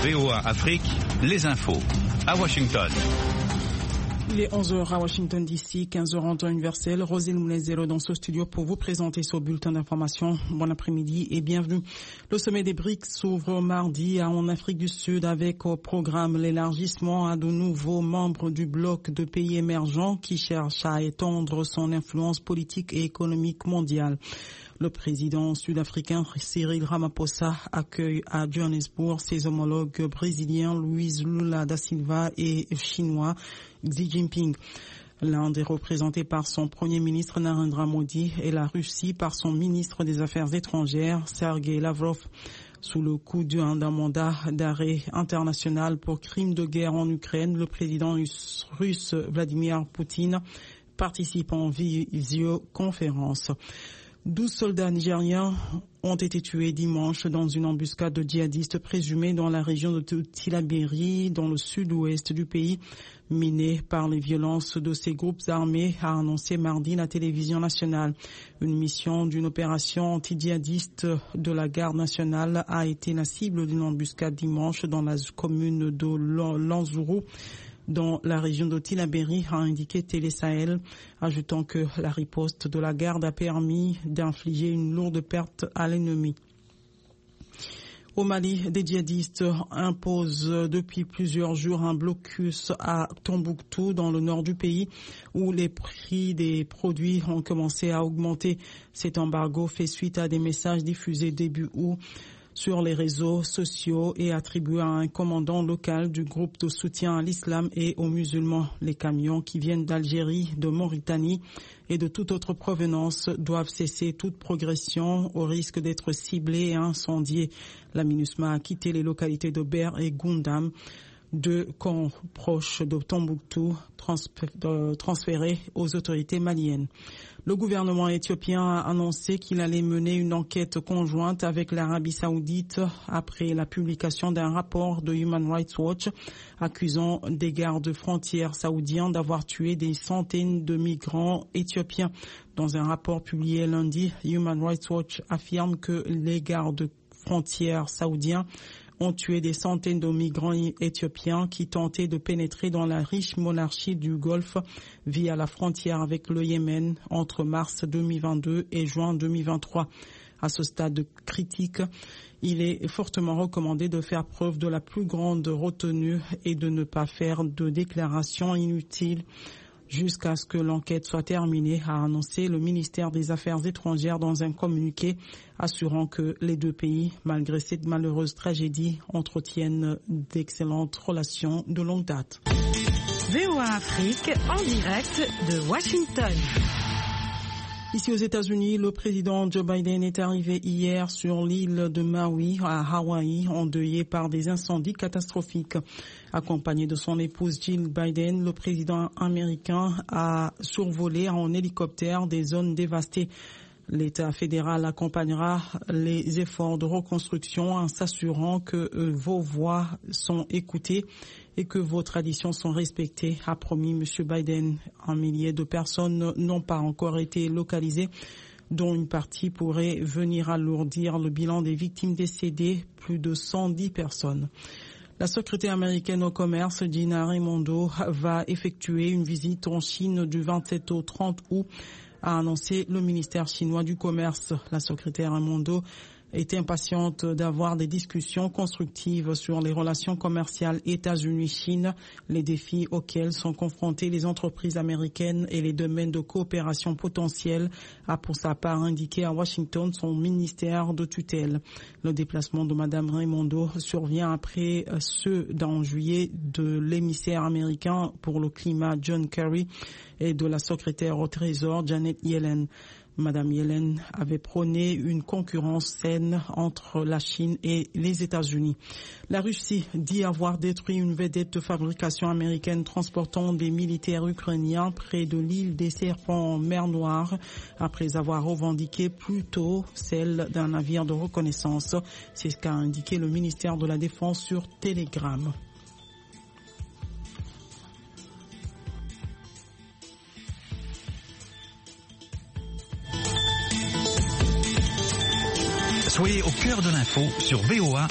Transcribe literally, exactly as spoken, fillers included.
V O A Afrique, les infos. À Washington. Il est onze heures à Washington D C, quinze heures en temps universel. Roselyne Moulezero dans ce studio pour vous présenter ce bulletin d'information. Bon après-midi et bienvenue. Le sommet des B R I C S s'ouvre mardi en Afrique du Sud avec au programme l'élargissement à de nouveaux membres du bloc de pays émergents qui cherchent à étendre son influence politique et économique mondiale. Le président sud-africain Cyril Ramaphosa accueille à Johannesburg ses homologues brésiliens Luiz Lula da Silva et chinois Xi Jinping. L'Inde est représentée par son premier ministre Narendra Modi et la Russie par son ministre des Affaires étrangères Sergei Lavrov. Sous le coup d'un mandat d'arrêt international pour crimes de guerre en Ukraine, le président russe Vladimir Poutine participe en visioconférence. Douze soldats nigériens ont été tués dimanche dans une embuscade de djihadistes présumés dans la région de Tillabéri, dans le sud-ouest du pays, minée par les violences de ces groupes armés, a annoncé mardi la télévision nationale. Une mission d'une opération anti-djihadiste de la garde nationale a été la cible d'une embuscade dimanche dans la commune de Lanzuru, dans la région de Tillabéri, a indiqué Télé Sahel, ajoutant que la riposte de la garde a permis d'infliger une lourde perte à l'ennemi. Au Mali, des djihadistes imposent depuis plusieurs jours un blocus à Tombouctou, dans le nord du pays, où les prix des produits ont commencé à augmenter. Cet embargo fait suite à des messages diffusés début août sur les réseaux sociaux et attribué à un commandant local du groupe de soutien à l'islam et aux musulmans. Les camions qui viennent d'Algérie, de Mauritanie et de toute autre provenance doivent cesser toute progression au risque d'être ciblés et incendiés. La MINUSMA a quitté les localités de Ber et Goundam, deux camps proches de Tombouctou, transférés aux autorités maliennes. Le gouvernement éthiopien a annoncé qu'il allait mener une enquête conjointe avec l'Arabie Saoudite après la publication d'un rapport de Human Rights Watch accusant des gardes frontières saoudiens d'avoir tué des centaines de migrants éthiopiens. Dans un rapport publié lundi, Human Rights Watch affirme que les gardes frontières saoudiens ont tué des centaines de migrants éthiopiens qui tentaient de pénétrer dans la riche monarchie du Golfe via la frontière avec le Yémen entre mars deux mille vingt-deux et juin deux mille vingt-trois. À ce stade critique, il est fortement recommandé de faire preuve de la plus grande retenue et de ne pas faire de déclarations inutiles jusqu'à ce que l'enquête soit terminée, a annoncé le ministère des Affaires étrangères dans un communiqué, assurant que les deux pays, malgré cette malheureuse tragédie, entretiennent d'excellentes relations de longue date. V O A Afrique, en direct de Washington. Ici aux États-Unis, le président Joe Biden est arrivé hier sur l'île de Maui, à Hawaï, endeuillé par des incendies catastrophiques. Accompagné de son épouse Jill Biden, le président américain a survolé en hélicoptère des zones dévastées. L'État fédéral accompagnera les efforts de reconstruction en s'assurant que vos voix sont écoutées et que vos traditions sont respectées, a promis M. Biden. Un millier de personnes n'ont pas encore été localisées, dont une partie pourrait venir alourdir le bilan des victimes décédées, plus de cent dix personnes. La secrétaire américaine au commerce, Gina Raimondo, va effectuer une visite en Chine du vingt-sept au trente août, a annoncé le ministère chinois du commerce. La secrétaire Raimondo est impatiente d'avoir des discussions constructives sur les relations commerciales États-Unis-Chine, les défis auxquels sont confrontées les entreprises américaines et les domaines de coopération potentiels, a pour sa part indiqué à Washington son ministère de tutelle. Le déplacement de Madame Raimondo survient après ceux d'en juillet de l'émissaire américain pour le climat John Kerry et de la secrétaire au Trésor Janet Yellen. Madame Yellen avait prôné une concurrence saine entre la Chine et les États-Unis. La Russie dit avoir détruit une vedette de fabrication américaine transportant des militaires ukrainiens près de l'île des Serpents en mer Noire, après avoir revendiqué plus tôt celle d'un navire de reconnaissance. C'est ce qu'a indiqué le ministère de la Défense sur Telegram. Soyez au cœur de l'info sur V O A